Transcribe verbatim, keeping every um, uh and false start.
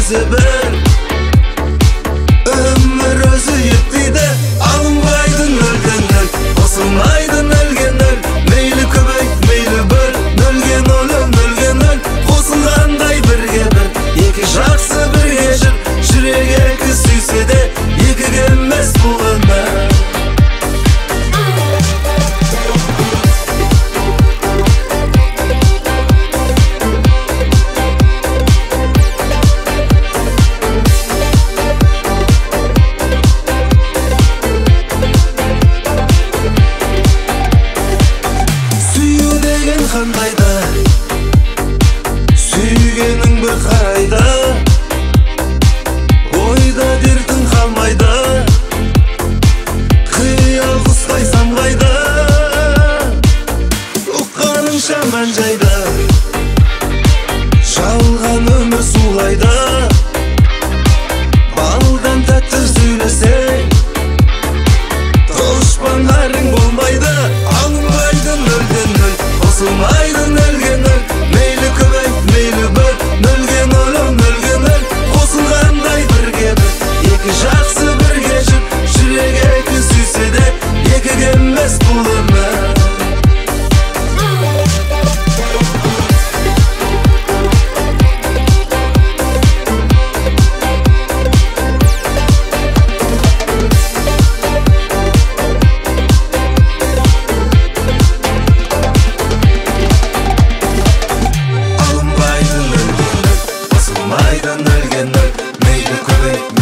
нерсе бір, өмір өзі етпейді. Алынбайды нөлден нөл, қосылмайды нөлге нөл. Мейлі көбейт, мейлі бір, нөлге нөлі, нөлге нөл. Қосылғандай бірге бір, екі жақсы бірге жүр. Жүрек екі сүйсе де, екі келмес бұл өмір. Қандайда сүйгенің бір қарайда, ойда дертің қалмайды, қиял құстай самғайды. Ұққаның шаман жайды, жалған өмір сулайды. Балдан тәтті сөйлесең, дұшпандарың болмайды. Алынбайды нөлден нөл, қосылмайды нөлге нөл. Мейлі көбейт, мейлі бір, нөлге нөлі, нөлге нөл. Қосылғандай бірге бір, екі жақсы бірге жүр. Жүрек екі сүйсе де, екі келмес бұл өмір. Нөлге нөл, мейлі көбейт,